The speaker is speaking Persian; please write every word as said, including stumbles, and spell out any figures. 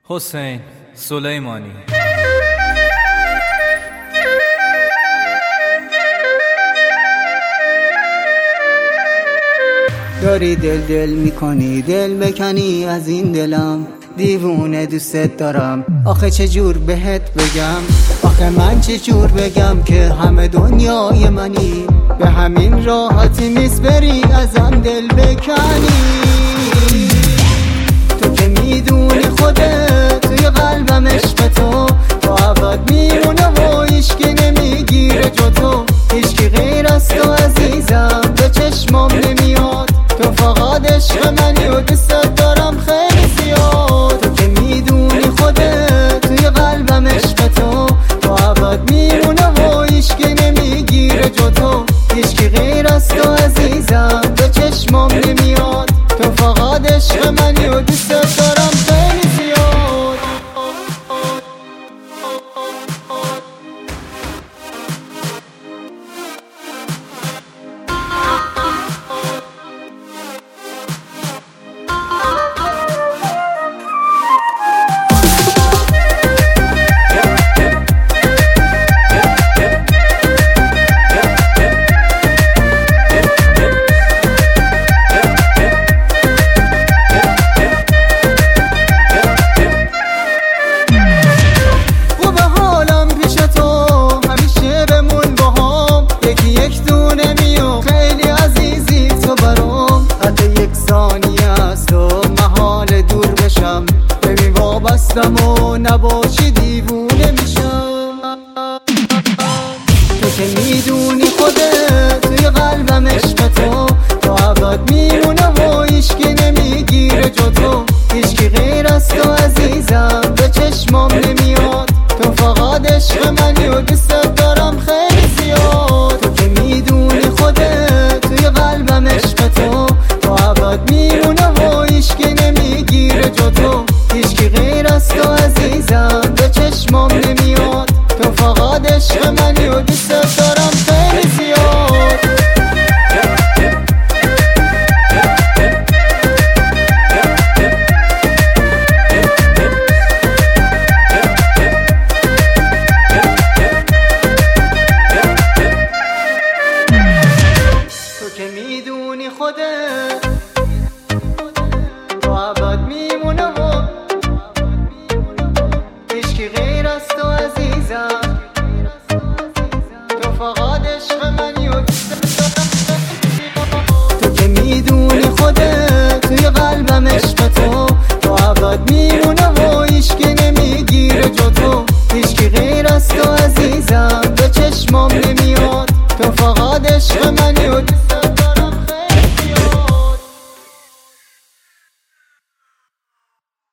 حسین سلیمانی. داری دل دل میکنی، دل بکنی از این دلم، دیوونه دوست دارم. آخه چجور بهت بگم، آخه من چجور بگم که همه دنیای منی، به همین راحتی نیست بری از آن دل بکنی. تو که میدونی خودت توی قلبم عشق تو تا ابد میمونه و هیچکی نمیگیره جو تو، هیچکی غیر از تو عزیزم به چشمام نمیاد. تو فقط عشق منی و دوست دارم خیلی زیاد. تو که میدونی خودت توی قلبم عشق تو تا ابد میمونه و هیچکی نمیگیره جو تو، هیچکی غیر از تو عزیزم به چشمام نمیاد. تو فقط عشق منی و دوست دارم خیلی زیاد. و نباشی دیوونه میشم. تو که میدونی خودت توی قلبم عشق تو تا ابد میمونه و هیچکی نمیگیره جو تو، هیچکی غیر از تو عزیزم به چشمام نمیاد. تو فقط عشق منی و دوست دارم خیلی زیاد. تو که میدونی خودت توی قلبم عشق تو تا ابد میمونه و هیچکی نمیگیره جو تو، هیچکی غیر از تو عزیزم به چشمام نمیاد. تو فقط عشق منی و دوست دارم خیلی زیاد. تو که میدونی خودت تو ابد میمونه و هیچکی غیر از تو عزیزم. تو فقط عشق منی و دوست دارم. تو که میدونی خودت توی قلبم عشق تو تا ابد میمونه و هیچکی نمیگیره جو تو، هیچکی غیر از تو عزیزم به چشمام نمیاد. تو فقط عشق منی و دوست